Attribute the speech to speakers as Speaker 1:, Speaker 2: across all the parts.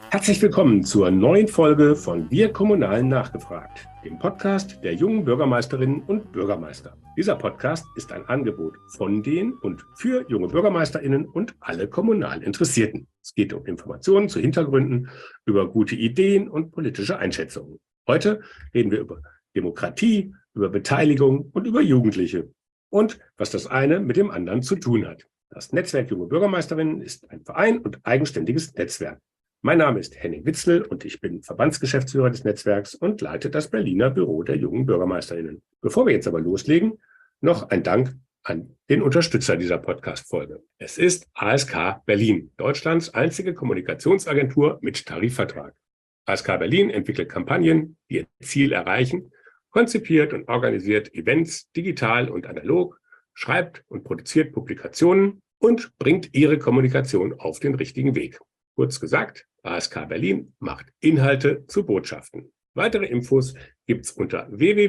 Speaker 1: Herzlich willkommen zur neuen Folge von Wir Kommunalen nachgefragt, dem Podcast der jungen Bürgermeisterinnen und Bürgermeister. Dieser Podcast ist ein Angebot von den und für junge BürgermeisterInnen und alle kommunal Interessierten. Es geht um Informationen zu Hintergründen, über gute Ideen und politische Einschätzungen. Heute reden wir über Demokratie, über Beteiligung und über Jugendliche und was das eine mit dem anderen zu tun hat. Das Netzwerk Junge Bürgermeisterinnen ist ein Verein und eigenständiges Netzwerk. Mein Name ist Henning Witzel und ich bin Verbandsgeschäftsführer des Netzwerks und leite das Berliner Büro der jungen BürgermeisterInnen. Bevor wir jetzt aber loslegen, noch ein Dank an den Unterstützer dieser Podcast-Folge. Es ist ASK Berlin, Deutschlands einzige Kommunikationsagentur mit Tarifvertrag. ASK Berlin entwickelt Kampagnen, die ihr Ziel erreichen, konzipiert und organisiert Events digital und analog, schreibt und produziert Publikationen und bringt ihre Kommunikation auf den richtigen Weg. Kurz gesagt, ASK Berlin macht Inhalte zu Botschaften. Weitere Infos gibt's unter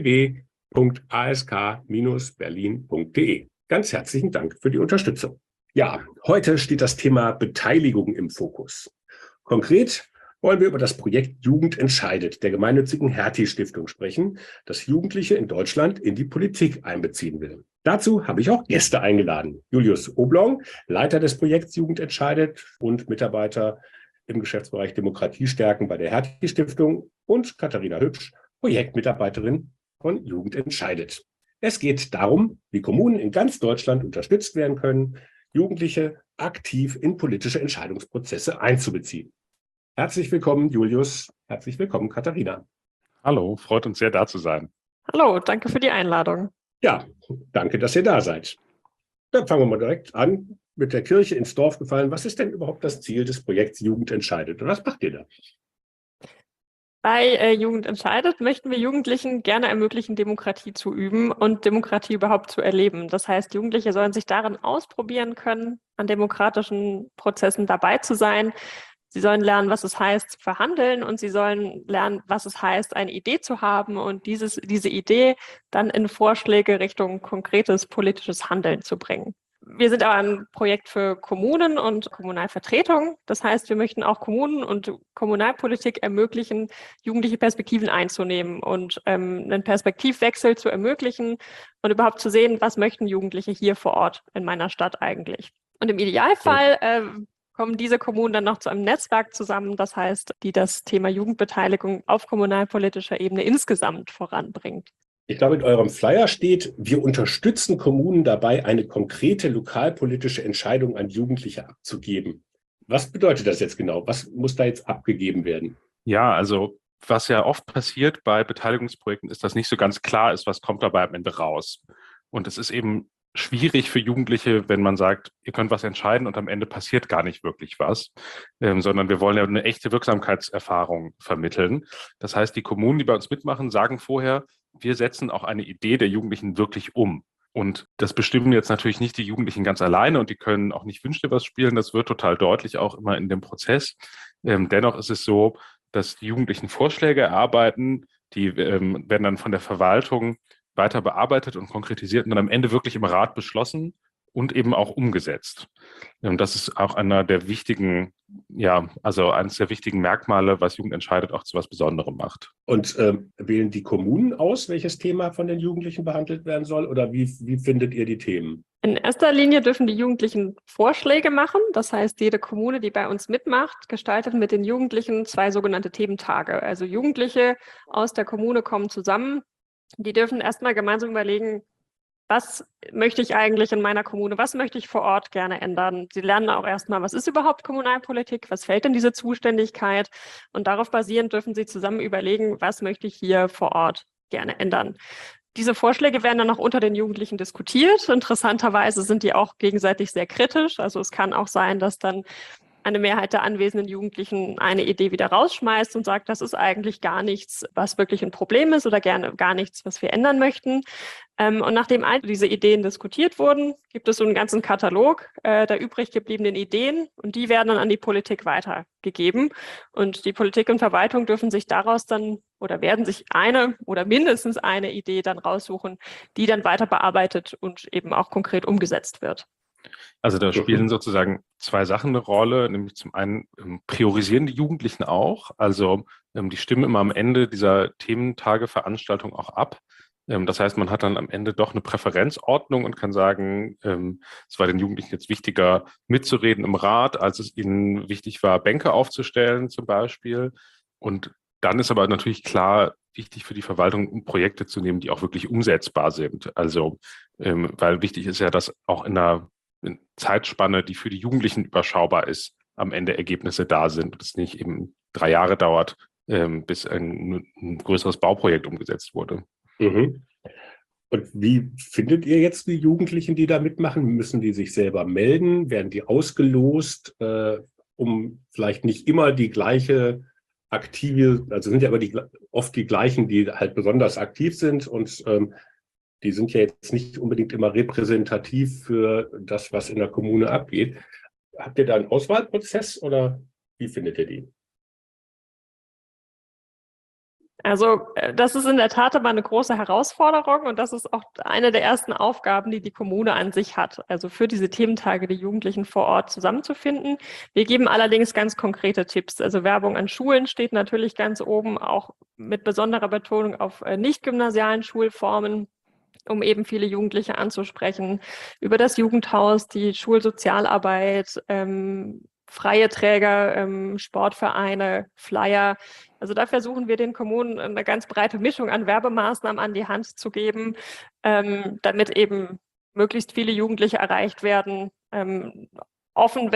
Speaker 1: www.ask-berlin.de. Ganz herzlichen Dank für die Unterstützung. Ja, heute steht das Thema Beteiligung im Fokus. Konkret wollen wir über das Projekt Jugend entscheidet der gemeinnützigen Hertie-Stiftung sprechen, das Jugendliche in Deutschland in die Politik einbeziehen will. Dazu habe ich auch Gäste eingeladen. Julius Oblong, Leiter des Projekts Jugend entscheidet und Mitarbeiter im Geschäftsbereich Demokratie stärken bei der Hertie-Stiftung, und Katharina Hübsch, Projektmitarbeiterin von Jugend entscheidet. Es geht darum, wie Kommunen in ganz Deutschland unterstützt werden können, Jugendliche aktiv in politische Entscheidungsprozesse einzubeziehen. Herzlich willkommen, Julius. Herzlich willkommen, Katharina.
Speaker 2: Hallo, freut uns sehr, da zu sein.
Speaker 3: Hallo, danke für die Einladung.
Speaker 1: Ja, danke, dass ihr da seid. Dann fangen wir mal direkt an, mit der Kirche ins Dorf gefallen. Was ist denn überhaupt das Ziel des Projekts Jugend entscheidet? Und was macht ihr da?
Speaker 3: Bei Jugend entscheidet möchten wir Jugendlichen gerne ermöglichen, Demokratie zu üben und Demokratie überhaupt zu erleben. Das heißt, Jugendliche sollen sich darin ausprobieren können, an demokratischen Prozessen dabei zu sein. Sie sollen lernen, was es heißt, zu verhandeln, und sie sollen lernen, was es heißt, eine Idee zu haben und diese Idee dann in Vorschläge Richtung konkretes politisches Handeln zu bringen. Wir sind aber ein Projekt für Kommunen und Kommunalvertretungen. Das heißt, wir möchten auch Kommunen und Kommunalpolitik ermöglichen, jugendliche Perspektiven einzunehmen und einen Perspektivwechsel zu ermöglichen und überhaupt zu sehen, was möchten Jugendliche hier vor Ort in meiner Stadt eigentlich. Und im Idealfall kommen diese Kommunen dann noch zu einem Netzwerk zusammen, das heißt, die das Thema Jugendbeteiligung auf kommunalpolitischer Ebene insgesamt voranbringt.
Speaker 1: Ich glaube, in eurem Flyer steht, wir unterstützen Kommunen dabei, eine konkrete lokalpolitische Entscheidung an Jugendliche abzugeben. Was bedeutet das jetzt genau? Was muss da jetzt abgegeben werden?
Speaker 2: Ja, also was ja oft passiert bei Beteiligungsprojekten ist, dass nicht so ganz klar ist, was kommt dabei am Ende raus. Und es ist eben schwierig für Jugendliche, wenn man sagt, ihr könnt was entscheiden und am Ende passiert gar nicht wirklich was, sondern wir wollen ja eine echte Wirksamkeitserfahrung vermitteln. Das heißt, die Kommunen, die bei uns mitmachen, sagen vorher, wir setzen auch eine Idee der Jugendlichen wirklich um. Und das bestimmen jetzt natürlich nicht die Jugendlichen ganz alleine, und die können auch nicht Wünsch dir was spielen. Das wird total deutlich auch immer in dem Prozess. Dennoch ist es so, dass die Jugendlichen Vorschläge erarbeiten, die werden dann von der Verwaltung weiter bearbeitet und konkretisiert und dann am Ende wirklich im Rat beschlossen und eben auch umgesetzt. Das ist auch einer der wichtigen, eines der wichtigen Merkmale, was Jugend entscheidet, auch zu was Besonderem macht.
Speaker 1: Und wählen die Kommunen aus, welches Thema von den Jugendlichen behandelt werden soll, oder wie findet ihr die Themen?
Speaker 3: In erster Linie dürfen die Jugendlichen Vorschläge machen. Das heißt, jede Kommune, die bei uns mitmacht, gestaltet mit den Jugendlichen 2 sogenannte Thementage. Also Jugendliche aus der Kommune kommen zusammen. Die dürfen erstmal gemeinsam überlegen, was möchte ich eigentlich in meiner Kommune, was möchte ich vor Ort gerne ändern. Sie lernen auch erstmal, was ist überhaupt Kommunalpolitik, was fällt in diese Zuständigkeit, und darauf basierend dürfen sie zusammen überlegen, was möchte ich hier vor Ort gerne ändern. Diese Vorschläge werden dann auch unter den Jugendlichen diskutiert. Interessanterweise sind die auch gegenseitig sehr kritisch. Also es kann auch sein, dass dann eine Mehrheit der anwesenden Jugendlichen eine Idee wieder rausschmeißt und sagt, das ist eigentlich gar nichts, was wirklich ein Problem ist, oder gerne gar nichts, was wir ändern möchten. Und nachdem all diese Ideen diskutiert wurden, gibt es so einen ganzen Katalog der übrig gebliebenen Ideen, und die werden dann an die Politik weitergegeben. Und die Politik und Verwaltung dürfen sich daraus dann oder werden sich eine oder mindestens eine Idee dann raussuchen, die dann weiter bearbeitet und eben auch konkret umgesetzt wird.
Speaker 2: Also da spielen sozusagen zwei Sachen eine Rolle, nämlich zum einen priorisieren die Jugendlichen auch, also die stimmen immer am Ende dieser Thementageveranstaltung auch ab. Das heißt, man hat dann am Ende doch eine Präferenzordnung und kann sagen, es war den Jugendlichen jetzt wichtiger, mitzureden im Rat, als es ihnen wichtig war, Bänke aufzustellen zum Beispiel. Und dann ist aber natürlich klar, wichtig für die Verwaltung, Projekte zu nehmen, die auch wirklich umsetzbar sind. Also, weil wichtig ist ja, dass auch in einer Zeitspanne, die für die Jugendlichen überschaubar ist, am Ende Ergebnisse da sind und es nicht eben 3 Jahre dauert, bis ein größeres Bauprojekt umgesetzt wurde.
Speaker 1: Mhm. Und wie findet ihr jetzt die Jugendlichen, die da mitmachen? Müssen die sich selber melden? Werden die ausgelost, um vielleicht nicht immer die gleiche aktive, also sind ja aber oft die gleichen, die halt besonders aktiv sind und die sind ja jetzt nicht unbedingt immer repräsentativ für das, was in der Kommune abgeht. Habt ihr da einen Auswahlprozess oder wie findet ihr die?
Speaker 3: Also das ist in der Tat aber eine große Herausforderung und das ist auch eine der ersten Aufgaben, die die Kommune an sich hat, also für diese Thementage die Jugendlichen vor Ort zusammenzufinden. Wir geben allerdings ganz konkrete Tipps. Also Werbung an Schulen steht natürlich ganz oben, auch mit besonderer Betonung auf nicht-gymnasialen Schulformen, um eben viele Jugendliche anzusprechen, über das Jugendhaus, die Schulsozialarbeit, freie Träger, Sportvereine, Flyer. Also da versuchen wir den Kommunen eine ganz breite Mischung an Werbemaßnahmen an die Hand zu geben, damit eben möglichst viele Jugendliche erreicht werden, offen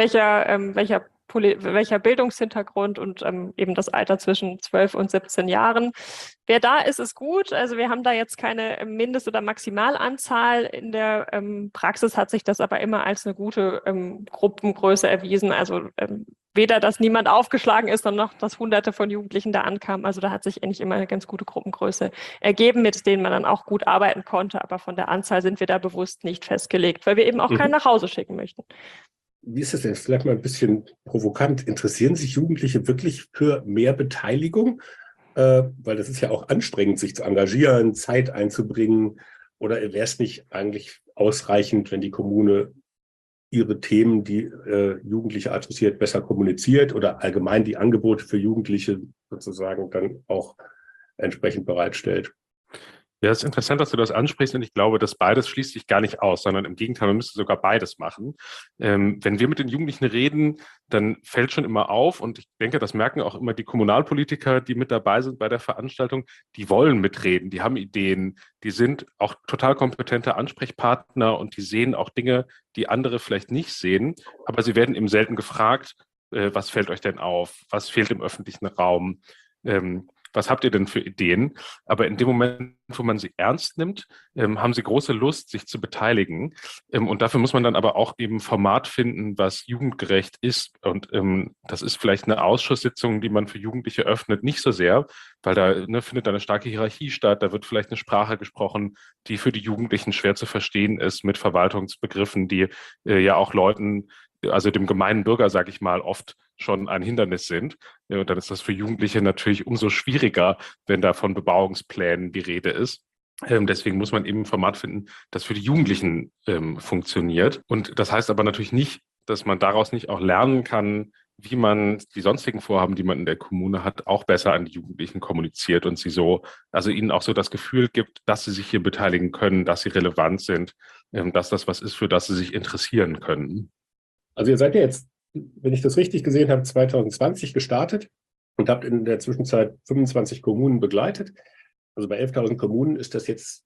Speaker 3: welcher Bildungshintergrund und eben das Alter zwischen 12 und 17 Jahren. Wer da ist, ist gut. Also wir haben da jetzt keine Mindest- oder Maximalanzahl. In der Praxis hat sich das aber immer als eine gute Gruppengröße erwiesen. Also weder, dass niemand aufgeschlagen ist, noch, dass Hunderte von Jugendlichen da ankamen. Also da hat sich eigentlich immer eine ganz gute Gruppengröße ergeben, mit denen man dann auch gut arbeiten konnte. Aber von der Anzahl sind wir da bewusst nicht festgelegt, weil wir eben auch keinen nach Hause schicken möchten.
Speaker 1: Wie ist es denn? Vielleicht mal ein bisschen provokant. Interessieren sich Jugendliche wirklich für mehr Beteiligung? Weil das ist ja auch anstrengend, sich zu engagieren, Zeit einzubringen. Oder wäre es nicht eigentlich ausreichend, wenn die Kommune ihre Themen, die Jugendliche adressiert, besser kommuniziert oder allgemein die Angebote für Jugendliche sozusagen dann auch entsprechend bereitstellt?
Speaker 2: Ja, es ist interessant, dass du das ansprichst und ich glaube, dass beides schließt sich gar nicht aus, sondern im Gegenteil, man müsste sogar beides machen. Wenn wir mit den Jugendlichen reden, dann fällt schon immer auf und ich denke, das merken auch immer die Kommunalpolitiker, die mit dabei sind bei der Veranstaltung, die wollen mitreden, die haben Ideen, die sind auch total kompetente Ansprechpartner und die sehen auch Dinge, die andere vielleicht nicht sehen, aber sie werden eben selten gefragt, was fällt euch denn auf, was fehlt im öffentlichen Raum, was habt ihr denn für Ideen? Aber in dem Moment, wo man sie ernst nimmt, haben sie große Lust, sich zu beteiligen. Und dafür muss man dann aber auch eben Format finden, was jugendgerecht ist. Und das ist vielleicht eine Ausschusssitzung, die man für Jugendliche öffnet, nicht so sehr, weil da findet eine starke Hierarchie statt. Da wird vielleicht eine Sprache gesprochen, die für die Jugendlichen schwer zu verstehen ist, mit Verwaltungsbegriffen, die ja auch Leuten, also dem gemeinen Bürger, sage ich mal, oft schon ein Hindernis sind. Und dann ist das für Jugendliche natürlich umso schwieriger, wenn da von Bebauungsplänen die Rede ist. Deswegen muss man eben ein Format finden, das für die Jugendlichen funktioniert. Und das heißt aber natürlich nicht, dass man daraus nicht auch lernen kann, wie man die sonstigen Vorhaben, die man in der Kommune hat, auch besser an die Jugendlichen kommuniziert und sie so, also ihnen auch so das Gefühl gibt, dass sie sich hier beteiligen können, dass sie relevant sind, dass das was ist, für das sie sich interessieren können.
Speaker 1: Also ihr seid ja jetzt, wenn ich das richtig gesehen habe, 2020 gestartet und habt in der Zwischenzeit 25 Kommunen begleitet. Also bei 11.000 Kommunen ist das jetzt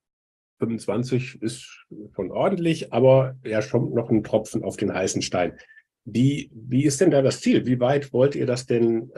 Speaker 1: 25, ist schon ordentlich, aber ja schon noch ein Tropfen auf den heißen Stein. Wie ist denn da das Ziel? Wie weit wollt ihr das denn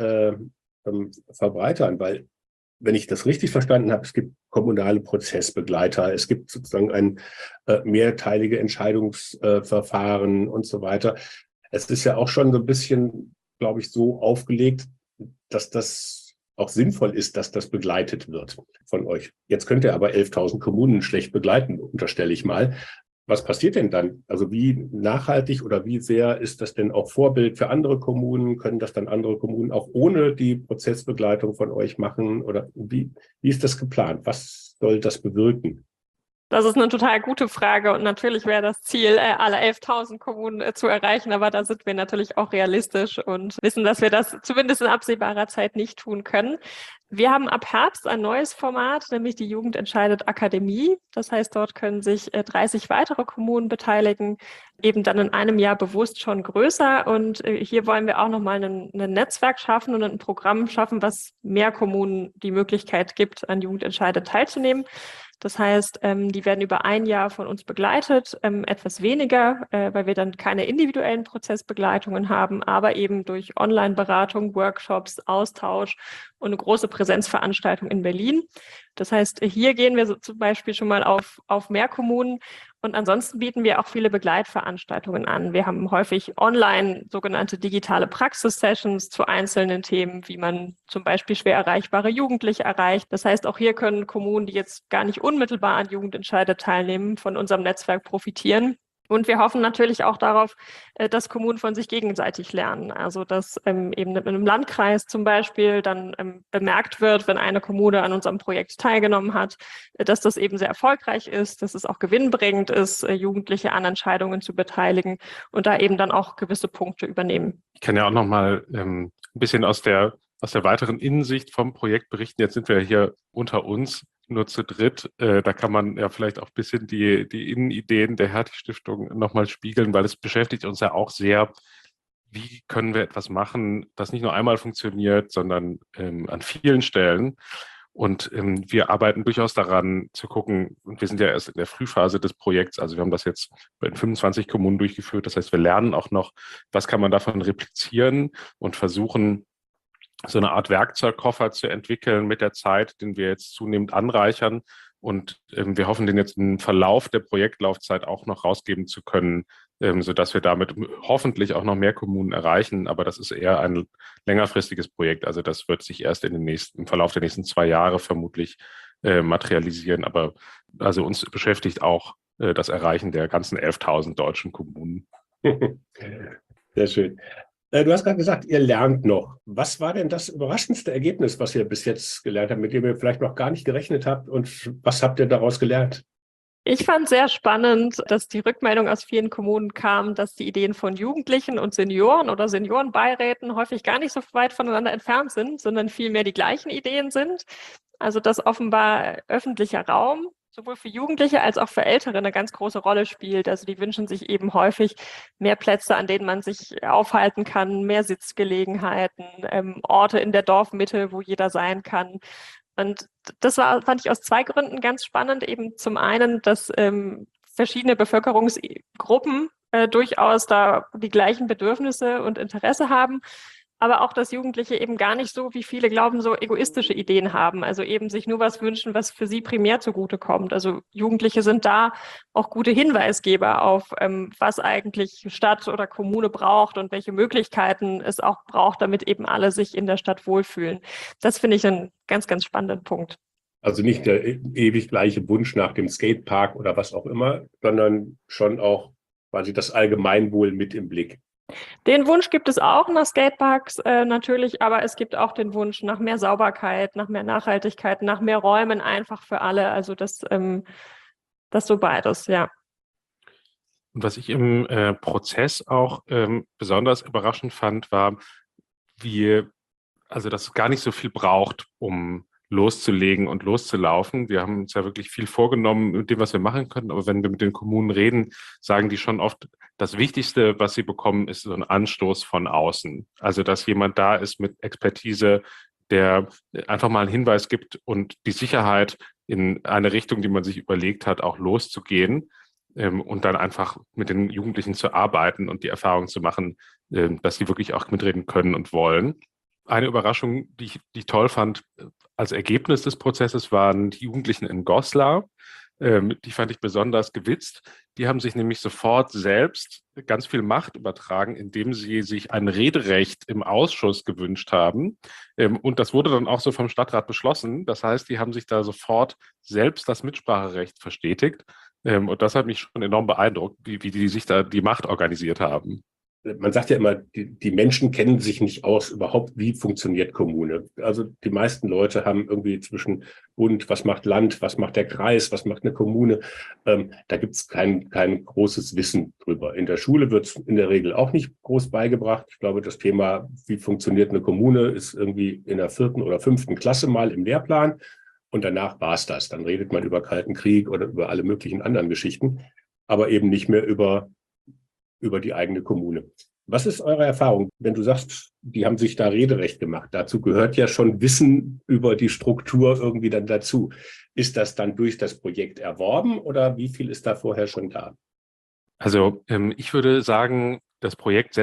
Speaker 1: verbreitern? Weil, wenn ich das richtig verstanden habe, es gibt kommunale Prozessbegleiter, es gibt sozusagen ein mehrteilige Entscheidungsverfahren und so weiter. Es ist ja auch schon so ein bisschen, glaube ich, so aufgelegt, dass das auch sinnvoll ist, dass das begleitet wird von euch. Jetzt könnt ihr aber 11.000 Kommunen schlecht begleiten, unterstelle ich mal. Was passiert denn dann? Also wie nachhaltig oder wie sehr ist das denn auch Vorbild für andere Kommunen? Können das dann andere Kommunen auch ohne die Prozessbegleitung von euch machen? Oder wie ist das geplant? Was soll das bewirken?
Speaker 3: Das ist eine total gute Frage und natürlich wäre das Ziel, alle 11.000 Kommunen zu erreichen, aber da sind wir natürlich auch realistisch und wissen, dass wir das zumindest in absehbarer Zeit nicht tun können. Wir haben ab Herbst ein neues Format, nämlich die Jugend entscheidet Akademie. Das heißt, dort können sich 30 weitere Kommunen beteiligen, eben dann in einem Jahr bewusst schon größer. Und hier wollen wir auch nochmal ein Netzwerk schaffen und ein Programm schaffen, was mehr Kommunen die Möglichkeit gibt, an Jugend entscheidet teilzunehmen. Das heißt, die werden über ein Jahr von uns begleitet, etwas weniger, weil wir dann keine individuellen Prozessbegleitungen haben, aber eben durch Online-Beratung, Workshops, Austausch und eine große Präsenzveranstaltung in Berlin. Das heißt, hier gehen wir so zum Beispiel schon mal auf mehr Kommunen. Und ansonsten bieten wir auch viele Begleitveranstaltungen an. Wir haben häufig online sogenannte digitale Praxis-Sessions zu einzelnen Themen, wie man zum Beispiel schwer erreichbare Jugendliche erreicht. Das heißt, auch hier können Kommunen, die jetzt gar nicht unmittelbar an Jugendentscheide teilnehmen, von unserem Netzwerk profitieren. Und wir hoffen natürlich auch darauf, dass Kommunen von sich gegenseitig lernen. Also dass eben in einem Landkreis zum Beispiel dann bemerkt wird, wenn eine Kommune an unserem Projekt teilgenommen hat, dass das eben sehr erfolgreich ist, dass es auch gewinnbringend ist, Jugendliche an Entscheidungen zu beteiligen und da eben dann auch gewisse Punkte übernehmen.
Speaker 2: Ich kann ja auch noch mal ein bisschen aus der weiteren Innensicht vom Projekt berichten. Jetzt sind wir hier unter uns nur zu dritt. Da kann man ja vielleicht auch ein bisschen die Innenideen der Hertie-Stiftung nochmal spiegeln, weil es beschäftigt uns ja auch sehr, wie können wir etwas machen, das nicht nur einmal funktioniert, sondern an vielen Stellen. Und wir arbeiten durchaus daran zu gucken, und wir sind ja erst in der Frühphase des Projekts, also wir haben das jetzt in 25 Kommunen durchgeführt. Das heißt, wir lernen auch noch, was kann man davon replizieren und versuchen, so eine Art Werkzeugkoffer zu entwickeln mit der Zeit, den wir jetzt zunehmend anreichern. Und wir hoffen, den jetzt im Verlauf der Projektlaufzeit auch noch rausgeben zu können, sodass wir damit hoffentlich auch noch mehr Kommunen erreichen. Aber das ist eher ein längerfristiges Projekt. Also das wird sich erst im Verlauf der nächsten 2 Jahre vermutlich materialisieren. Aber also uns beschäftigt auch das Erreichen der ganzen 11.000 deutschen Kommunen.
Speaker 1: Sehr schön. Du hast gerade gesagt, ihr lernt noch. Was war denn das überraschendste Ergebnis, was ihr bis jetzt gelernt habt, mit dem ihr vielleicht noch gar nicht gerechnet habt? Und was habt ihr daraus gelernt?
Speaker 3: Ich fand sehr spannend, dass die Rückmeldung aus vielen Kommunen kam, dass die Ideen von Jugendlichen und Senioren oder Seniorenbeiräten häufig gar nicht so weit voneinander entfernt sind, sondern vielmehr die gleichen Ideen sind. Also dass offenbar öffentlicher Raum sowohl für Jugendliche als auch für Ältere eine ganz große Rolle spielt. Also die wünschen sich eben häufig mehr Plätze, an denen man sich aufhalten kann, mehr Sitzgelegenheiten, Orte in der Dorfmitte, wo jeder sein kann. Und das fand ich aus 2 Gründen ganz spannend. Eben zum einen, dass verschiedene Bevölkerungsgruppen durchaus da die gleichen Bedürfnisse und Interesse haben, aber auch, dass Jugendliche eben gar nicht so, wie viele glauben, so egoistische Ideen haben, also eben sich nur was wünschen, was für sie primär zugutekommt. Also Jugendliche sind da auch gute Hinweisgeber auf, was eigentlich Stadt oder Kommune braucht und welche Möglichkeiten es auch braucht, damit eben alle sich in der Stadt wohlfühlen. Das finde ich einen ganz, ganz spannenden Punkt.
Speaker 1: Also nicht der ewig gleiche Wunsch nach dem Skatepark oder was auch immer, sondern schon auch quasi das Allgemeinwohl mit im Blick.
Speaker 3: Den Wunsch gibt es auch nach Skateparks natürlich, aber es gibt auch den Wunsch nach mehr Sauberkeit, nach mehr Nachhaltigkeit, nach mehr Räumen einfach für alle. Also das so beides, ja.
Speaker 2: Und was ich im Prozess auch besonders überraschend fand, war, dass es gar nicht so viel braucht, um loszulegen und loszulaufen. Wir haben uns ja wirklich viel vorgenommen mit dem, was wir machen können. Aber wenn wir mit den Kommunen reden, sagen die schon oft, das Wichtigste, was sie bekommen, ist so ein Anstoß von außen. Also, dass jemand da ist mit Expertise, der einfach mal einen Hinweis gibt und die Sicherheit, in eine Richtung, die man sich überlegt hat, auch loszugehen und dann einfach mit den Jugendlichen zu arbeiten und die Erfahrung zu machen, dass sie wirklich auch mitreden können und wollen. Eine Überraschung, die ich toll fand als Ergebnis des Prozesses, waren die Jugendlichen in Goslar. Die fand ich besonders gewitzt. Die haben sich nämlich sofort selbst ganz viel Macht übertragen, indem sie sich ein Rederecht im Ausschuss gewünscht haben. Und das wurde dann auch so vom Stadtrat beschlossen. Das heißt, die haben sich da sofort selbst das Mitspracherecht verstetigt. Und das hat mich schon enorm beeindruckt, wie die sich da die Macht organisiert haben.
Speaker 1: man sagt ja immer, die Menschen kennen sich nicht aus überhaupt, wie funktioniert Kommune. Also die meisten Leute haben irgendwie zwischen Bund, was macht Land, was macht der Kreis, was macht eine Kommune. Da gibt es kein großes Wissen drüber. In der Schule wird es in der Regel auch nicht groß beigebracht. Ich glaube, das Thema, wie funktioniert eine Kommune, ist irgendwie in der 4. oder 5. Klasse mal im Lehrplan. Und danach war es das. Dann redet man über Kalten Krieg oder über alle möglichen anderen Geschichten, aber eben nicht mehr über die eigene Kommune. Was ist eure Erfahrung, wenn du sagst, die haben sich da Rederecht gemacht? Dazu gehört ja schon Wissen über die Struktur irgendwie dann dazu. Ist das dann durch das Projekt erworben oder wie viel ist da vorher schon da?
Speaker 2: Also ich würde sagen, das Projekt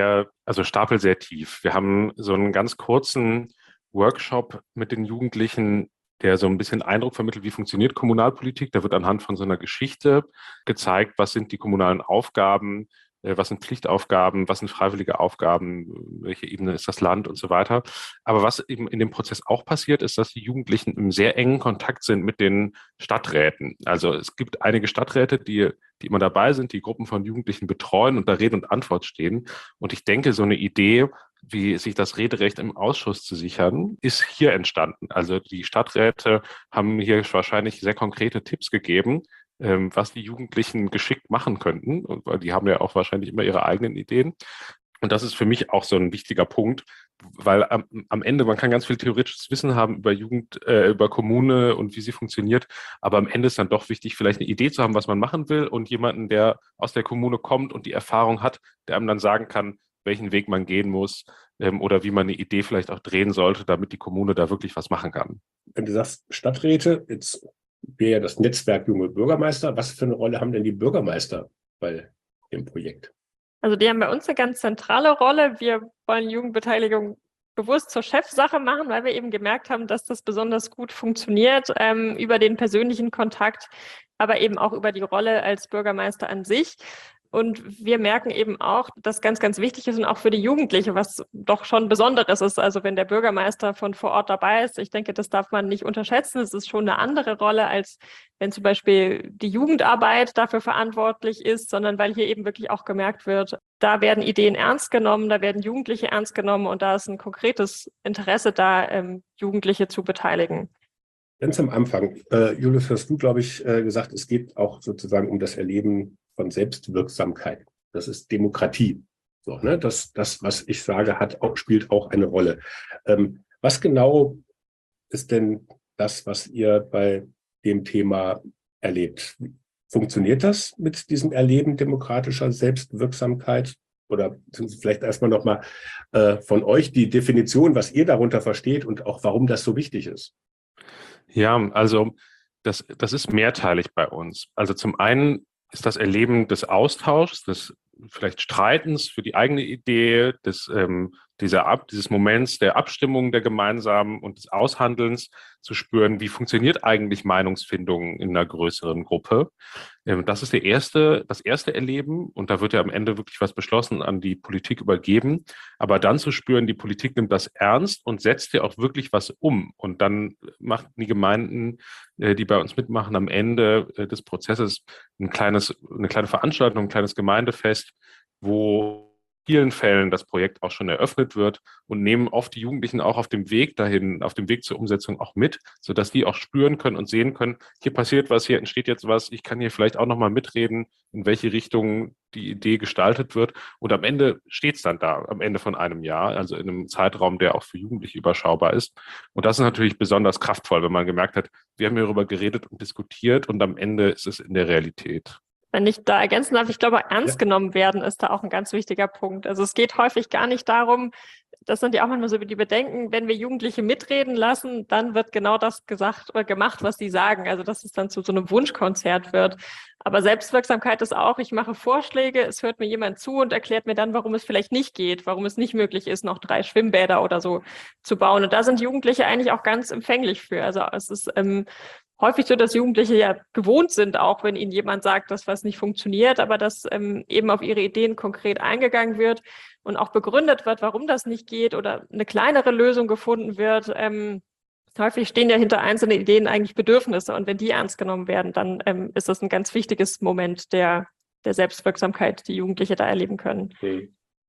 Speaker 2: stapelt sehr tief. Wir haben so einen ganz kurzen Workshop mit den Jugendlichen, der so ein bisschen Eindruck vermittelt, wie funktioniert Kommunalpolitik. Da wird anhand von so einer Geschichte gezeigt, was sind die kommunalen Aufgaben, was sind Pflichtaufgaben, was sind freiwillige Aufgaben, welche Ebene ist das Land und so weiter. Aber was eben in dem Prozess auch passiert, ist, dass die Jugendlichen im sehr engen Kontakt sind mit den Stadträten. Also es gibt einige Stadträte, die immer dabei sind, die Gruppen von Jugendlichen betreuen und da Rede und Antwort stehen. Und ich denke, so eine Idee, wie sich das Rederecht im Ausschuss zu sichern, ist hier entstanden. Also die Stadträte haben hier wahrscheinlich sehr konkrete Tipps gegeben, was die Jugendlichen geschickt machen könnten. Weil die haben ja auch wahrscheinlich immer ihre eigenen Ideen. Und das ist für mich auch so ein wichtiger Punkt, weil am Ende, man kann ganz viel theoretisches Wissen haben über über Kommune und wie sie funktioniert, aber am Ende ist dann doch wichtig, vielleicht eine Idee zu haben, was man machen will und jemanden, der aus der Kommune kommt und die Erfahrung hat, der einem dann sagen kann, welchen Weg man gehen muss oder wie man eine Idee vielleicht auch drehen sollte, damit die Kommune da wirklich was machen kann.
Speaker 1: Wenn du sagst Stadträte, jetzt wäre ja das Netzwerk Junge Bürgermeister. Was für eine Rolle haben denn die Bürgermeister bei dem Projekt?
Speaker 3: Also die haben bei uns eine ganz zentrale Rolle. Wir wollen Jugendbeteiligung bewusst zur Chefsache machen, weil wir eben gemerkt haben, dass das besonders gut funktioniert über den persönlichen Kontakt, aber eben auch über die Rolle als Bürgermeister an sich. Und wir merken eben auch, dass ganz, ganz wichtig ist und auch für die Jugendliche, was doch schon Besonderes ist. Also wenn der Bürgermeister von vor Ort dabei ist, ich denke, das darf man nicht unterschätzen. Es ist schon eine andere Rolle, als wenn zum Beispiel die Jugendarbeit dafür verantwortlich ist, sondern weil hier eben wirklich auch gemerkt wird, da werden Ideen ernst genommen, da werden Jugendliche ernst genommen und da ist ein konkretes Interesse da, Jugendliche zu beteiligen.
Speaker 1: Ganz am Anfang, Julius, hast du, glaube ich, gesagt, es geht auch sozusagen um das Erleben von Selbstwirksamkeit. Das ist Demokratie. So, ne? Das, was ich sage, spielt auch eine Rolle. Was genau ist denn das, was ihr bei dem Thema erlebt? Funktioniert das mit diesem Erleben demokratischer Selbstwirksamkeit? Oder vielleicht erstmal nochmal von euch die Definition, was ihr darunter versteht und auch warum das so wichtig ist.
Speaker 2: Ja, also das ist mehrteilig bei uns. Also zum einen ist das Erleben des Austauschs, des vielleicht Streitens für die eigene Idee, dieses Moments der Abstimmung, der gemeinsamen und des Aushandelns zu spüren, wie funktioniert eigentlich Meinungsfindung in einer größeren Gruppe. Das ist das erste Erleben und da wird ja am Ende wirklich was beschlossen, an die Politik übergeben. Aber dann zu spüren, die Politik nimmt das ernst und setzt ja auch wirklich was um. Und dann machen die Gemeinden, die bei uns mitmachen, am Ende des Prozesses eine kleine Veranstaltung, ein kleines Gemeindefest, wo in vielen Fällen das Projekt auch schon eröffnet wird und nehmen oft die Jugendlichen auch auf dem Weg dahin, auf dem Weg zur Umsetzung auch mit, sodass die auch spüren können und sehen können, hier passiert was, hier entsteht jetzt was, ich kann hier vielleicht auch nochmal mitreden, in welche Richtung die Idee gestaltet wird. Und am Ende steht es dann da, am Ende von einem Jahr, also in einem Zeitraum, der auch für Jugendliche überschaubar ist. Und das ist natürlich besonders kraftvoll, wenn man gemerkt hat, wir haben hierüber geredet und diskutiert und am Ende ist es in der Realität.
Speaker 3: Wenn ich da ergänzen darf, ich glaube, ernst genommen werden ist da auch ein ganz wichtiger Punkt. Also es geht häufig gar nicht darum, das sind ja auch manchmal so die Bedenken, wenn wir Jugendliche mitreden lassen, dann wird genau das gesagt oder gemacht, was sie sagen. Also dass es dann zu so einem Wunschkonzert wird. Aber Selbstwirksamkeit ist auch, ich mache Vorschläge, es hört mir jemand zu und erklärt mir dann, warum es vielleicht nicht geht, warum es nicht möglich ist, noch 3 Schwimmbäder oder so zu bauen. Und da sind Jugendliche eigentlich auch ganz empfänglich für. Also es ist häufig so, dass Jugendliche ja gewohnt sind, auch wenn ihnen jemand sagt, dass was nicht funktioniert, aber dass eben auf ihre Ideen konkret eingegangen wird und auch begründet wird, warum das nicht geht oder eine kleinere Lösung gefunden wird. Häufig stehen ja hinter einzelnen Ideen eigentlich Bedürfnisse und wenn die ernst genommen werden, dann ist das ein ganz wichtiges Moment der Selbstwirksamkeit, die Jugendliche da erleben können.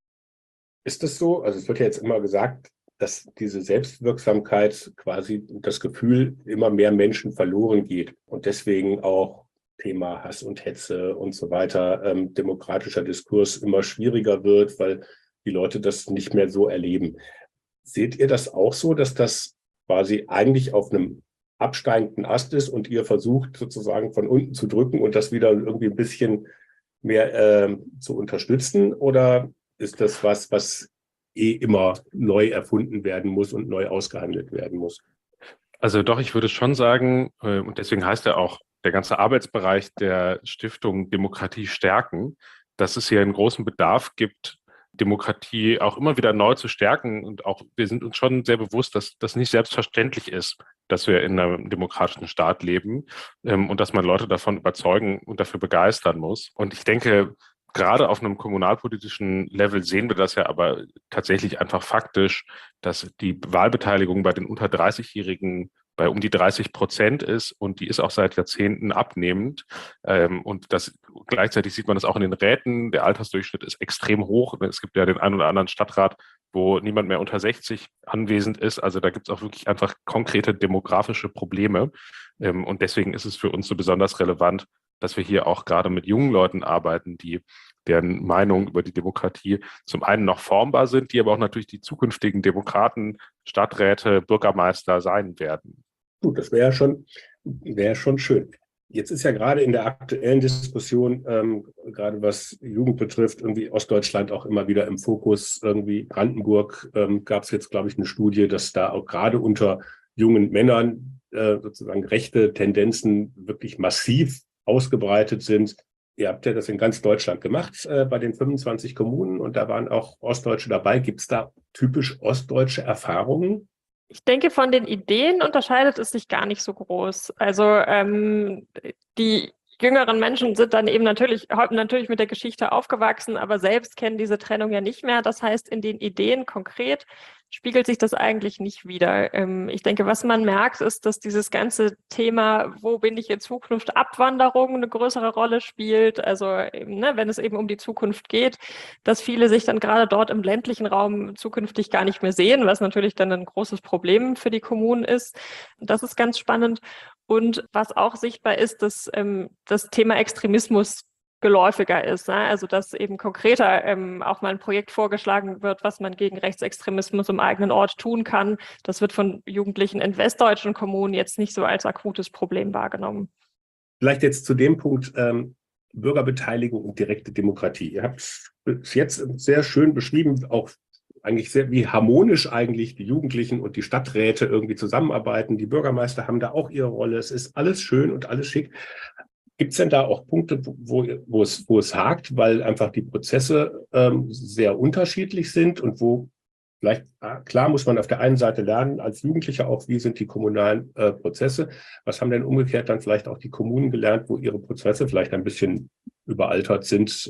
Speaker 1: Ist das so? Also es wird ja jetzt immer gesagt, dass diese Selbstwirksamkeit quasi das Gefühl immer mehr Menschen verloren geht und deswegen auch Thema Hass und Hetze und so weiter, demokratischer Diskurs immer schwieriger wird, weil die Leute das nicht mehr so erleben. Seht ihr das auch so, dass das quasi eigentlich auf einem absteigenden Ast ist und ihr versucht sozusagen von unten zu drücken und das wieder irgendwie ein bisschen mehr zu unterstützen? Oder ist das was immer neu erfunden werden muss und neu ausgehandelt werden muss?
Speaker 2: Also doch, ich würde schon sagen, und deswegen heißt ja auch der ganze Arbeitsbereich der Stiftung Demokratie stärken, dass es hier einen großen Bedarf gibt, Demokratie auch immer wieder neu zu stärken. Und auch wir sind uns schon sehr bewusst, dass das nicht selbstverständlich ist, dass wir in einem demokratischen Staat leben, und dass man Leute davon überzeugen und dafür begeistern muss. Und ich denke, gerade auf einem kommunalpolitischen Level sehen wir das ja aber tatsächlich einfach faktisch, dass die Wahlbeteiligung bei den unter 30-Jährigen bei um die 30% ist und die ist auch seit Jahrzehnten abnehmend. Und das gleichzeitig sieht man das auch in den Räten. Der Altersdurchschnitt ist extrem hoch. Es gibt ja den einen oder anderen Stadtrat, wo niemand mehr unter 60 anwesend ist. Also da gibt es auch wirklich einfach konkrete demografische Probleme. Und deswegen ist es für uns so besonders relevant, dass wir hier auch gerade mit jungen Leuten arbeiten, deren Meinungen über die Demokratie zum einen noch formbar sind, die aber auch natürlich die zukünftigen Demokraten, Stadträte, Bürgermeister sein werden.
Speaker 1: Gut, das wäre schon schön. Jetzt ist ja gerade in der aktuellen Diskussion, gerade was Jugend betrifft, irgendwie Ostdeutschland auch immer wieder im Fokus. Irgendwie Brandenburg gab es jetzt, glaube ich, eine Studie, dass da auch gerade unter jungen Männern sozusagen rechte Tendenzen wirklich massiv ausgebreitet sind. Ihr habt ja das in ganz Deutschland gemacht, bei den 25 Kommunen, und da waren auch Ostdeutsche dabei. Gibt es da typisch ostdeutsche Erfahrungen?
Speaker 3: Ich denke, von den Ideen unterscheidet es sich gar nicht so groß. Also die jüngeren Menschen sind dann eben natürlich mit der Geschichte aufgewachsen, aber selbst kennen diese Trennung ja nicht mehr. Das heißt, in den Ideen konkret spiegelt sich das eigentlich nicht wider. Ich denke, was man merkt, ist, dass dieses ganze Thema, wo bin ich in Zukunft, Abwanderung eine größere Rolle spielt. Also wenn es eben um die Zukunft geht, dass viele sich dann gerade dort im ländlichen Raum zukünftig gar nicht mehr sehen, was natürlich dann ein großes Problem für die Kommunen ist. Das ist ganz spannend. Und was auch sichtbar ist, dass das Thema Extremismus geläufiger ist. Ne? Also dass eben konkreter auch mal ein Projekt vorgeschlagen wird, was man gegen Rechtsextremismus im eigenen Ort tun kann. Das wird von Jugendlichen in westdeutschen Kommunen jetzt nicht so als akutes Problem wahrgenommen.
Speaker 1: Vielleicht jetzt zu dem Punkt Bürgerbeteiligung und direkte Demokratie. Ihr habt es jetzt sehr schön beschrieben, auch eigentlich sehr, wie harmonisch eigentlich die Jugendlichen und die Stadträte irgendwie zusammenarbeiten. Die Bürgermeister haben da auch ihre Rolle. Es ist alles schön und alles schick. Gibt es denn da auch Punkte, wo es hakt, weil einfach die Prozesse sehr unterschiedlich sind und wo vielleicht, klar muss man auf der einen Seite lernen, als Jugendlicher auch, wie sind die kommunalen Prozesse? Was haben denn umgekehrt dann vielleicht auch die Kommunen gelernt, wo ihre Prozesse vielleicht ein bisschen überaltert sind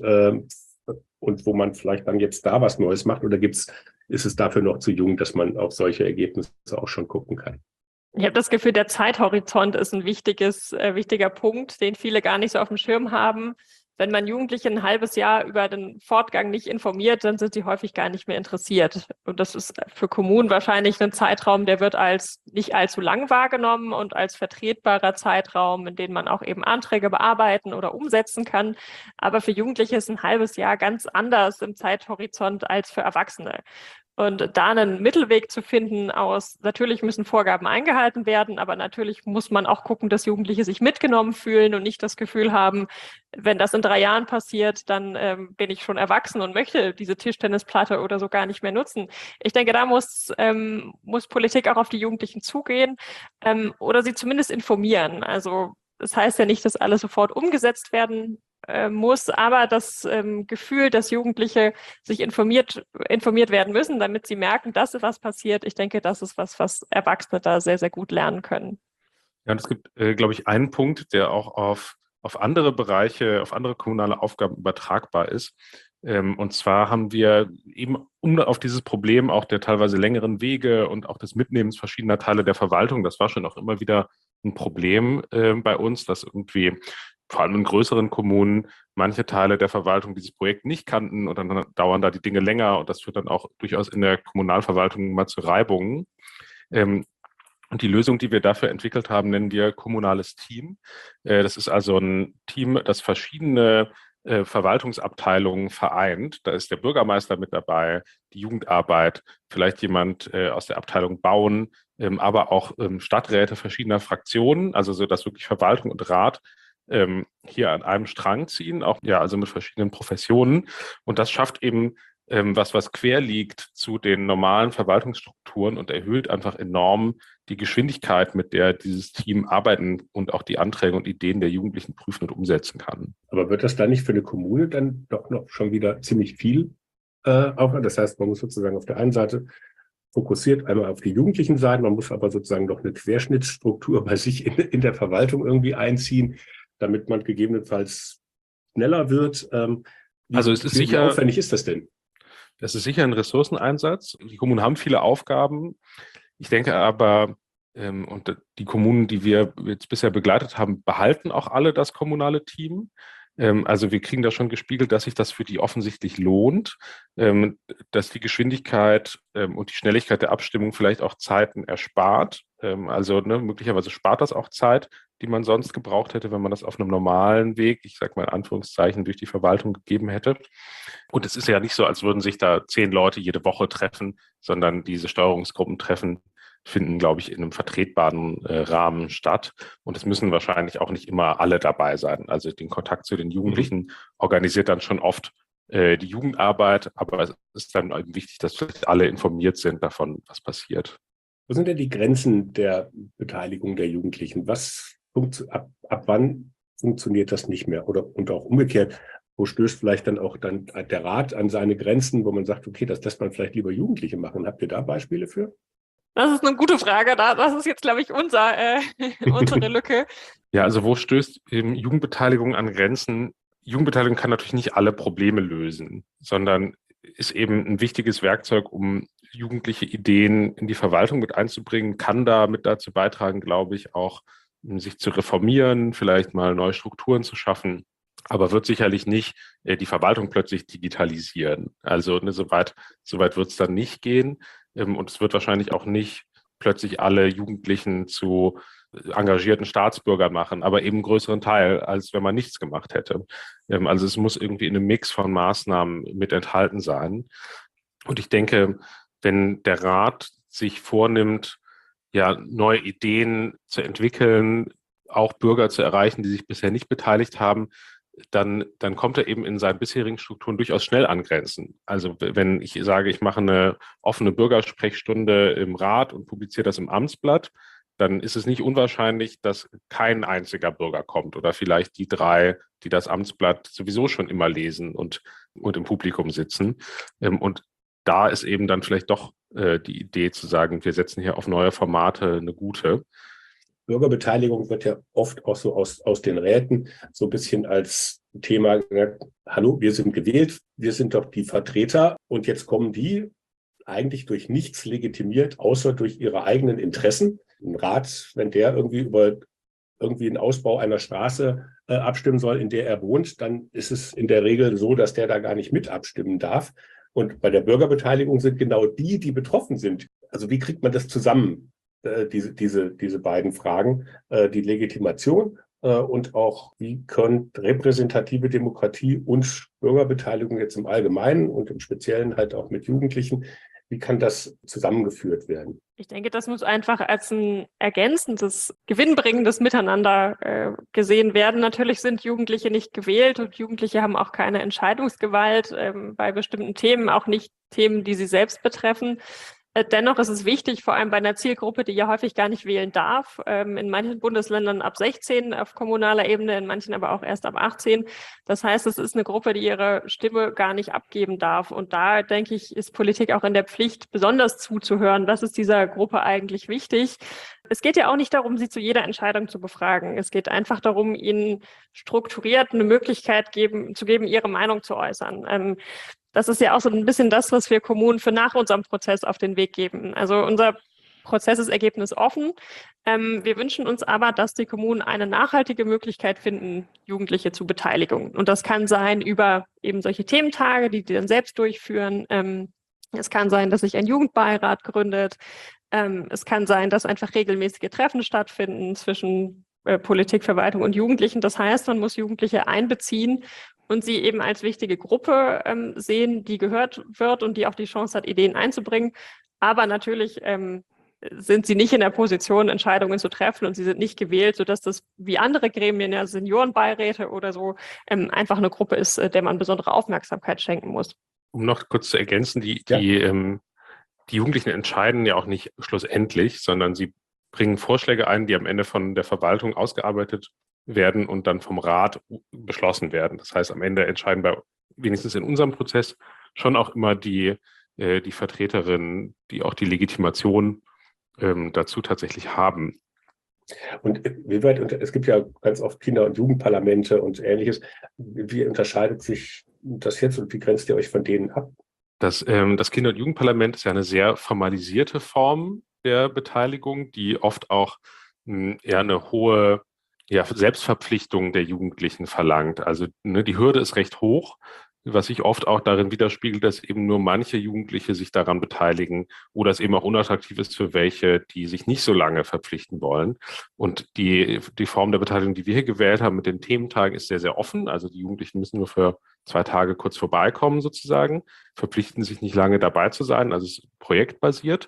Speaker 1: und wo man vielleicht dann jetzt da was Neues macht? Oder ist es dafür noch zu jung, dass man auf solche Ergebnisse auch schon gucken kann?
Speaker 3: Ich habe das Gefühl, der Zeithorizont ist ein wichtiger Punkt, den viele gar nicht so auf dem Schirm haben. Wenn man Jugendliche ein halbes Jahr über den Fortgang nicht informiert, dann sind sie häufig gar nicht mehr interessiert. Und das ist für Kommunen wahrscheinlich ein Zeitraum, der wird als nicht allzu lang wahrgenommen und als vertretbarer Zeitraum, in dem man auch eben Anträge bearbeiten oder umsetzen kann. Aber für Jugendliche ist ein halbes Jahr ganz anders im Zeithorizont als für Erwachsene. Und da einen Mittelweg zu finden natürlich müssen Vorgaben eingehalten werden, aber natürlich muss man auch gucken, dass Jugendliche sich mitgenommen fühlen und nicht das Gefühl haben, wenn das in 3 Jahren passiert, dann bin ich schon erwachsen und möchte diese Tischtennisplatte oder so gar nicht mehr nutzen. Ich denke, da muss Politik auch auf die Jugendlichen zugehen oder sie zumindest informieren. Also das heißt ja nicht, dass alles sofort umgesetzt werden muss, aber das Gefühl, dass Jugendliche sich informiert werden müssen, damit sie merken, dass was passiert, ich denke, das ist was Erwachsene da sehr, sehr gut lernen können.
Speaker 2: Ja, und es gibt, glaube ich, einen Punkt, der auch auf andere Bereiche, auf andere kommunale Aufgaben übertragbar ist. Und zwar haben wir eben, um auf dieses Problem auch der teilweise längeren Wege und auch des Mitnehmens verschiedener Teile der Verwaltung, das war schon auch immer wieder ein Problem bei uns, dass irgendwie vor allem in größeren Kommunen manche Teile der Verwaltung dieses Projekt nicht kannten und dann dauern da die Dinge länger und das führt dann auch durchaus in der Kommunalverwaltung mal zu Reibungen. Und die Lösung, die wir dafür entwickelt haben, nennen wir kommunales Team. Das ist also ein Team, das verschiedene Verwaltungsabteilungen vereint. Da ist der Bürgermeister mit dabei, die Jugendarbeit, vielleicht jemand aus der Abteilung Bauen, aber auch Stadträte verschiedener Fraktionen, also so, dass wirklich Verwaltung und Rat hier an einem Strang ziehen, auch ja, also mit verschiedenen Professionen. Und das schafft eben was quer liegt zu den normalen Verwaltungsstrukturen und erhöht einfach enorm die Geschwindigkeit, mit der dieses Team arbeiten und auch die Anträge und Ideen der Jugendlichen prüfen und umsetzen kann.
Speaker 1: Aber wird das dann nicht für eine Kommune dann doch noch schon wieder ziemlich viel Aufwand? Das heißt, man muss sozusagen auf der einen Seite fokussiert einmal auf die Jugendlichen sein, man muss aber sozusagen noch eine Querschnittsstruktur bei sich in der Verwaltung irgendwie einziehen, damit man gegebenenfalls schneller wird. Wie aufwendig ist das denn?
Speaker 2: Das ist sicher ein Ressourceneinsatz. Die Kommunen haben viele Aufgaben. Ich denke aber, und die Kommunen, die wir jetzt bisher begleitet haben, behalten auch alle das kommunale Team. Also wir kriegen da schon gespiegelt, dass sich das für die offensichtlich lohnt, dass die Geschwindigkeit und die Schnelligkeit der Abstimmung vielleicht auch Zeiten erspart. Möglicherweise spart das auch Zeit, die man sonst gebraucht hätte, wenn man das auf einem normalen Weg, ich sage mal in Anführungszeichen, durch die Verwaltung gegeben hätte. Und es ist ja nicht so, als würden sich da 10 Leute jede Woche treffen, sondern diese Steuerungsgruppentreffen finden, glaube ich, in einem vertretbaren Rahmen statt. Und es müssen wahrscheinlich auch nicht immer alle dabei sein. Also den Kontakt zu den Jugendlichen organisiert dann schon oft die Jugendarbeit, aber es ist dann eben wichtig, dass vielleicht alle informiert sind davon, was passiert.
Speaker 1: Wo sind denn die Grenzen der Beteiligung der Jugendlichen? Ab wann funktioniert das nicht mehr? Und auch umgekehrt, wo stößt vielleicht dann auch der Rat an seine Grenzen, wo man sagt, okay, das lässt man vielleicht lieber Jugendliche machen. Habt ihr da Beispiele für?
Speaker 3: Das ist eine gute Frage. Das ist jetzt, glaube ich, unsere Lücke.
Speaker 2: Ja, also wo stößt eben Jugendbeteiligung an Grenzen? Jugendbeteiligung kann natürlich nicht alle Probleme lösen, sondern ist eben ein wichtiges Werkzeug, um jugendliche Ideen in die Verwaltung mit einzubringen, kann da mit dazu beitragen, glaube ich, auch sich zu reformieren, vielleicht mal neue Strukturen zu schaffen, aber wird sicherlich nicht die Verwaltung plötzlich digitalisieren. Also soweit wird es dann nicht gehen. Und es wird wahrscheinlich auch nicht plötzlich alle Jugendlichen zu engagierten Staatsbürgern machen, aber eben einen größeren Teil, als wenn man nichts gemacht hätte. Also es muss irgendwie in einem Mix von Maßnahmen mit enthalten sein. Und ich denke, wenn der Rat sich vornimmt, ja, neue Ideen zu entwickeln, auch Bürger zu erreichen, die sich bisher nicht beteiligt haben, dann kommt er eben in seinen bisherigen Strukturen durchaus schnell an Grenzen. Also wenn ich sage, ich mache eine offene Bürgersprechstunde im Rat und publiziere das im Amtsblatt, dann ist es nicht unwahrscheinlich, dass kein einziger Bürger kommt oder vielleicht die 3, die das Amtsblatt sowieso schon immer lesen und im Publikum sitzen. Und da ist eben dann vielleicht doch die Idee zu sagen, wir setzen hier auf neue Formate eine gute.
Speaker 1: Bürgerbeteiligung wird ja oft auch so aus den Räten so ein bisschen als Thema gesagt, hallo, wir sind gewählt, wir sind doch die Vertreter und jetzt kommen die eigentlich durch nichts legitimiert, außer durch ihre eigenen Interessen. Ein Rat, wenn der über einen Ausbau einer Straße abstimmen soll, in der er wohnt, dann ist es in der Regel so, dass der da gar nicht mit abstimmen darf. Und bei der Bürgerbeteiligung sind genau die betroffen sind. Also wie kriegt man das zusammen? Diese beiden Fragen, die Legitimation und auch, wie können repräsentative Demokratie und Bürgerbeteiligung jetzt im Allgemeinen und im Speziellen halt auch mit Jugendlichen, wie kann das zusammengeführt werden?
Speaker 3: Ich denke, das muss einfach als ein ergänzendes, gewinnbringendes Miteinander gesehen werden. Natürlich sind Jugendliche nicht gewählt und Jugendliche haben auch keine Entscheidungsgewalt bei bestimmten Themen, auch nicht Themen, die sie selbst betreffen. Dennoch ist es wichtig, vor allem bei einer Zielgruppe, die ja häufig gar nicht wählen darf, in manchen Bundesländern ab 16 auf kommunaler Ebene, in manchen aber auch erst ab 18. Das heißt, es ist eine Gruppe, die ihre Stimme gar nicht abgeben darf. Und da, denke ich, ist Politik auch in der Pflicht, besonders zuzuhören. Was ist dieser Gruppe eigentlich wichtig? Es geht ja auch nicht darum, sie zu jeder Entscheidung zu befragen. Es geht einfach darum, ihnen strukturiert eine Möglichkeit zu geben, ihre Meinung zu äußern. Das ist ja auch so ein bisschen das, was wir Kommunen für nach unserem Prozess auf den Weg geben. Also unser Prozess ist ergebnisoffen. Wir wünschen uns aber, dass die Kommunen eine nachhaltige Möglichkeit finden, Jugendliche zu Beteiligung. Und das kann sein über eben solche Thementage, die dann selbst durchführen. Es kann sein, dass sich ein Jugendbeirat gründet. Es kann sein, dass einfach regelmäßige Treffen stattfinden zwischen Politik, Verwaltung und Jugendlichen. Das heißt, man muss Jugendliche einbeziehen und sie eben als wichtige Gruppe sehen, die gehört wird und die auch die Chance hat, Ideen einzubringen. Aber natürlich sind sie nicht in der Position, Entscheidungen zu treffen und sie sind nicht gewählt, sodass das wie andere Gremien, ja Seniorenbeiräte oder so, einfach eine Gruppe ist, der man besondere Aufmerksamkeit schenken muss.
Speaker 2: Um noch kurz zu ergänzen, die Jugendlichen entscheiden ja auch nicht schlussendlich, sondern sie bringen Vorschläge ein, die am Ende von der Verwaltung ausgearbeitet werden und dann vom Rat beschlossen werden. Das heißt, am Ende entscheiden wenigstens in unserem Prozess schon auch immer die Vertreterinnen, die auch die Legitimation dazu tatsächlich haben.
Speaker 1: Und wie weit, es gibt ja ganz oft Kinder- und Jugendparlamente und Ähnliches. Wie unterscheidet sich das jetzt und wie grenzt ihr euch von denen ab?
Speaker 2: Das Kinder- und Jugendparlament ist ja eine sehr formalisierte Form der Beteiligung, die oft auch eher eine hohe Selbstverpflichtung der Jugendlichen verlangt. Also die Hürde ist recht hoch, was sich oft auch darin widerspiegelt, dass eben nur manche Jugendliche sich daran beteiligen oder es eben auch unattraktiv ist für welche, die sich nicht so lange verpflichten wollen. Und die Form der Beteiligung, die wir hier gewählt haben mit den Thementagen, ist sehr, sehr offen. Also die Jugendlichen müssen nur für 2 Tage kurz vorbeikommen sozusagen, verpflichten sich nicht lange dabei zu sein, also es ist projektbasiert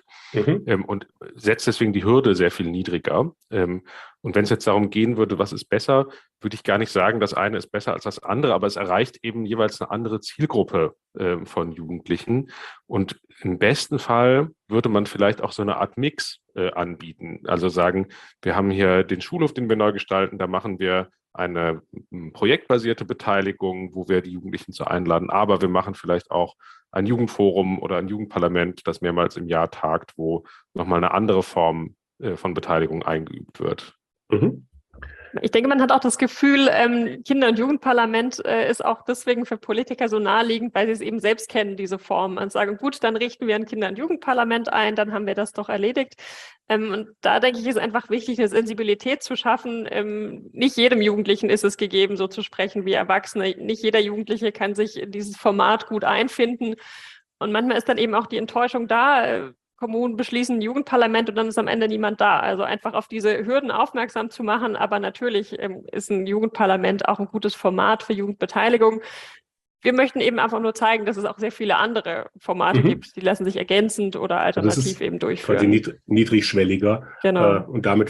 Speaker 2: und setzt deswegen die Hürde sehr viel niedriger. Und wenn es jetzt darum gehen würde, was ist besser, würde ich gar nicht sagen, das eine ist besser als das andere, aber es erreicht eben jeweils eine andere Zielgruppe von Jugendlichen. Und im besten Fall würde man vielleicht auch so eine Art Mix anbieten. Also sagen, wir haben hier den Schulhof, den wir neu gestalten, da machen wir eine projektbasierte Beteiligung, wo wir die Jugendlichen zu einladen, aber wir machen vielleicht auch ein Jugendforum oder ein Jugendparlament, das mehrmals im Jahr tagt, wo nochmal eine andere Form von Beteiligung eingeübt wird.
Speaker 1: Mhm.
Speaker 3: Ich denke, man hat auch das Gefühl, Kinder- und Jugendparlament ist auch deswegen für Politiker so naheliegend, weil sie es eben selbst kennen, diese Form. Und sagen, gut, dann richten wir ein Kinder- und Jugendparlament ein, dann haben wir das doch erledigt. Und da denke ich, ist einfach wichtig, eine Sensibilität zu schaffen. Nicht jedem Jugendlichen ist es gegeben, so zu sprechen wie Erwachsene. Nicht jeder Jugendliche kann sich in dieses Format gut einfinden. Und manchmal ist dann eben auch die Enttäuschung da, Kommunen beschließen ein Jugendparlament und dann ist am Ende niemand da. Also einfach auf diese Hürden aufmerksam zu machen. Aber natürlich ist ein Jugendparlament auch ein gutes Format für Jugendbeteiligung. Wir möchten eben einfach nur zeigen, dass es auch sehr viele andere Formate gibt, die lassen sich ergänzend oder alternativ eben durchführen.
Speaker 1: Quasi niedrigschwelliger.
Speaker 3: Genau.
Speaker 1: Und damit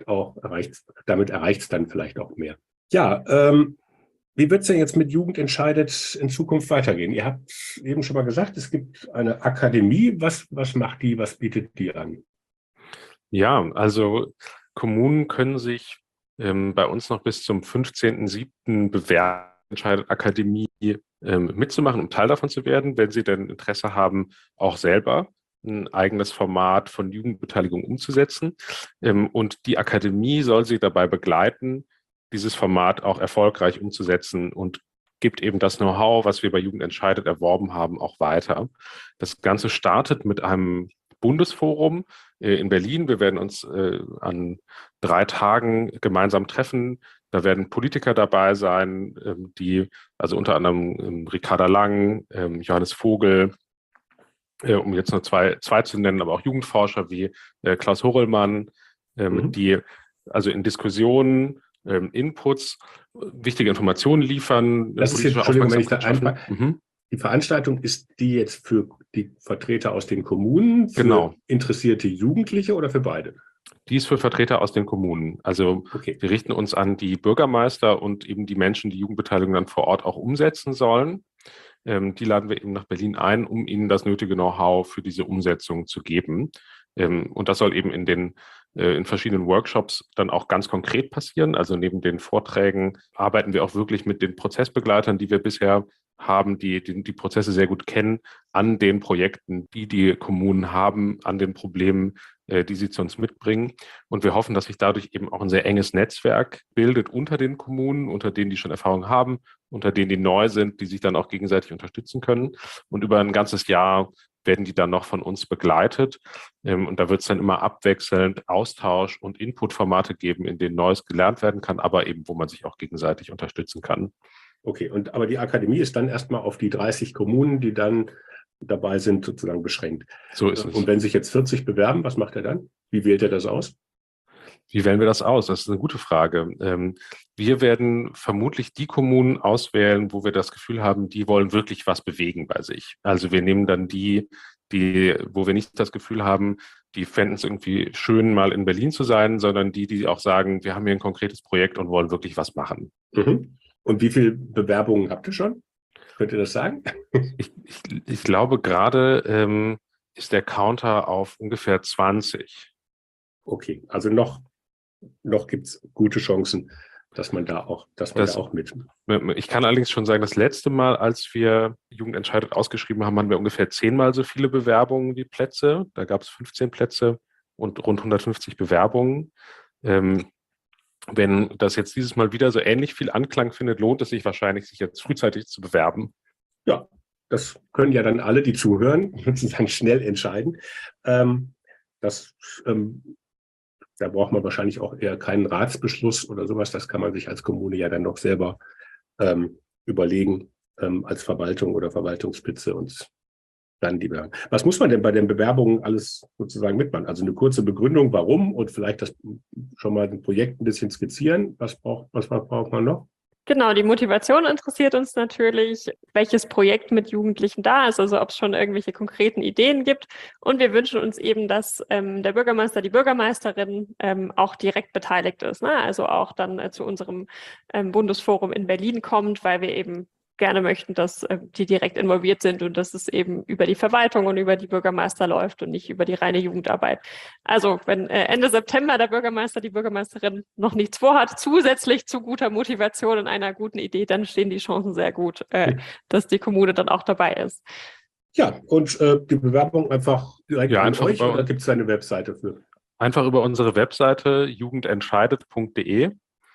Speaker 1: erreicht es dann vielleicht auch mehr. Ja, wie wird es denn jetzt mit Jugend entscheidet in Zukunft weitergehen? Ihr habt eben schon mal gesagt, es gibt eine Akademie. Was macht die? Was bietet die an?
Speaker 2: Ja, also Kommunen können sich bei uns noch bis zum 15.07. bewerben, entscheidet Akademie mitzumachen, um Teil davon zu werden, wenn sie denn Interesse haben, auch selber ein eigenes Format von Jugendbeteiligung umzusetzen. Und die Akademie soll sie dabei begleiten, dieses Format auch erfolgreich umzusetzen und gibt eben das Know-how, was wir bei Jugend entscheidet erworben haben, auch weiter. Das Ganze startet mit einem Bundesforum in Berlin. Wir werden uns an 3 Tagen gemeinsam treffen. Da werden Politiker dabei sein, die, also unter anderem Ricarda Lang, Johannes Vogel, um jetzt nur zwei zu nennen, aber auch Jugendforscher wie Klaus Horrellmann, die also in Diskussionen, Inputs, wichtige Informationen liefern.
Speaker 1: Das ist jetzt, Entschuldigung, wenn ich da einfrage. Die Veranstaltung ist die jetzt für die Vertreter aus den Kommunen, für interessierte Jugendliche oder für beide?
Speaker 2: Die ist für Vertreter aus den Kommunen. Also wir richten uns an die Bürgermeister und eben die Menschen, die Jugendbeteiligung dann vor Ort auch umsetzen sollen. Die laden wir eben nach Berlin ein, um ihnen das nötige Know-how für diese Umsetzung zu geben. Und das soll eben in verschiedenen Workshops dann auch ganz konkret passieren. Also neben den Vorträgen arbeiten wir auch wirklich mit den Prozessbegleitern, die wir bisher haben, die Prozesse sehr gut kennen, an den Projekten, die die Kommunen haben, an den Problemen, die sie zu uns mitbringen. Und wir hoffen, dass sich dadurch eben auch ein sehr enges Netzwerk bildet unter den Kommunen, unter denen, die schon Erfahrung haben, unter denen, die neu sind, die sich dann auch gegenseitig unterstützen können. Und über ein ganzes Jahr werden die dann noch von uns begleitet. Und da wird es dann immer abwechselnd Austausch- und Inputformate geben, in denen Neues gelernt werden kann, aber eben, wo man sich auch gegenseitig unterstützen kann.
Speaker 1: Okay, aber die Akademie ist dann erstmal auf die 30 Kommunen, die dann dabei sind, sozusagen beschränkt.
Speaker 2: So ist es.
Speaker 1: Und wenn sich jetzt 40 bewerben, was macht er dann? Wie wählt er das aus?
Speaker 2: Wie wählen wir das aus? Das ist eine gute Frage. Wir werden vermutlich die Kommunen auswählen, wo wir das Gefühl haben, die wollen wirklich was bewegen bei sich. Also wir nehmen dann die, wo wir nicht das Gefühl haben, die fänden es irgendwie schön, mal in Berlin zu sein, sondern die auch sagen, wir haben hier ein konkretes Projekt und wollen wirklich was machen.
Speaker 1: Mhm. Und wie viele Bewerbungen habt ihr schon? Könnt ihr das sagen?
Speaker 2: Ich glaube, gerade ist der Counter auf ungefähr 20.
Speaker 1: Okay, also noch gibt es gute Chancen, dass man da auch mit.
Speaker 2: Ich kann allerdings schon sagen, das letzte Mal, als wir Jugend entscheidet ausgeschrieben haben, hatten wir ungefähr 10-mal so viele Bewerbungen wie Plätze. Da gab es 15 Plätze und rund 150 Bewerbungen. Wenn das jetzt dieses Mal wieder so ähnlich viel Anklang findet, lohnt es sich wahrscheinlich, sich jetzt frühzeitig zu bewerben.
Speaker 1: Ja, das können ja dann alle, die zuhören, sozusagen schnell entscheiden. Da braucht man wahrscheinlich auch eher keinen Ratsbeschluss oder sowas. Das kann man sich als Kommune ja dann noch selber überlegen, als Verwaltung oder Verwaltungsspitze und dann die Bewerbung. Was muss man denn bei den Bewerbungen alles sozusagen mitmachen? Also eine kurze Begründung, warum und vielleicht das schon mal ein Projekt ein bisschen skizzieren. Was braucht man noch?
Speaker 3: Genau, die Motivation interessiert uns natürlich, welches Projekt mit Jugendlichen da ist, also ob es schon irgendwelche konkreten Ideen gibt. Und wir wünschen uns eben, dass der Bürgermeister, die Bürgermeisterin auch direkt beteiligt ist, ne? Also auch dann zu unserem Bundesforum in Berlin kommt, weil wir eben gerne möchten, dass die direkt involviert sind und dass es eben über die Verwaltung und über die Bürgermeister läuft und nicht über die reine Jugendarbeit. Also wenn Ende September der Bürgermeister, die Bürgermeisterin noch nichts vorhat, zusätzlich zu guter Motivation und einer guten Idee, dann stehen die Chancen sehr gut, dass die Kommune dann auch dabei ist.
Speaker 1: Ja, und die Bewerbung einfach direkt an
Speaker 2: einfach
Speaker 1: euch oder gibt es eine Webseite für?
Speaker 2: Einfach über unsere Webseite jugendentscheidet.de.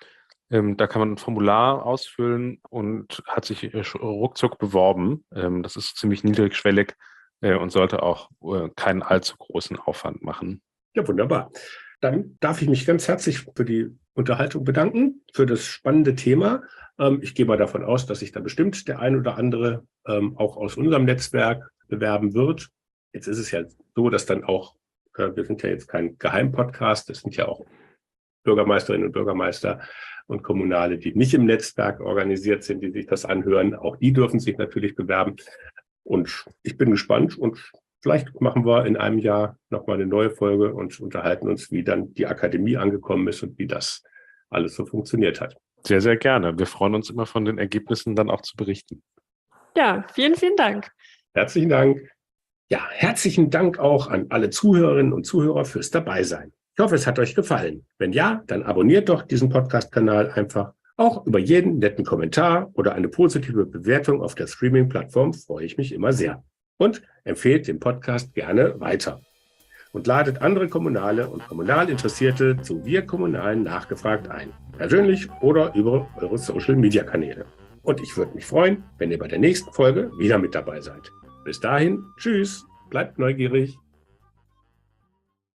Speaker 2: Da kann man ein Formular ausfüllen und hat sich ruckzuck beworben. Das ist ziemlich niedrigschwellig und sollte auch keinen allzu großen Aufwand machen.
Speaker 1: Ja, wunderbar. Dann darf ich mich ganz herzlich für die Unterhaltung bedanken, für das spannende Thema. Ich gehe mal davon aus, dass sich da bestimmt der ein oder andere auch aus unserem Netzwerk bewerben wird. Jetzt ist es ja so, dass dann auch, wir sind ja jetzt kein Geheimpodcast, das sind ja auch Bürgermeisterinnen und Bürgermeister und Kommunale, die nicht im Netzwerk organisiert sind, die sich das anhören. Auch die dürfen sich natürlich bewerben. Und ich bin gespannt und vielleicht machen wir in einem Jahr nochmal eine neue Folge und unterhalten uns, wie dann die Akademie angekommen ist und wie das alles so funktioniert hat.
Speaker 2: Sehr, sehr gerne. Wir freuen uns immer von den Ergebnissen dann auch zu berichten.
Speaker 3: Ja, vielen, vielen Dank.
Speaker 1: Herzlichen Dank. Ja, herzlichen Dank auch an alle Zuhörerinnen und Zuhörer fürs Dabeisein. Ich hoffe, es hat euch gefallen. Wenn ja, dann abonniert doch diesen Podcast-Kanal einfach. Auch über jeden netten Kommentar oder eine positive Bewertung auf der Streaming-Plattform freue ich mich immer sehr. Und empfehlt den Podcast gerne weiter. Und ladet andere Kommunale und kommunal Interessierte zu Wir Kommunalen nachgefragt ein. Persönlich oder über eure Social-Media-Kanäle. Und ich würde mich freuen, wenn ihr bei der nächsten Folge wieder mit dabei seid. Bis dahin, tschüss, bleibt neugierig.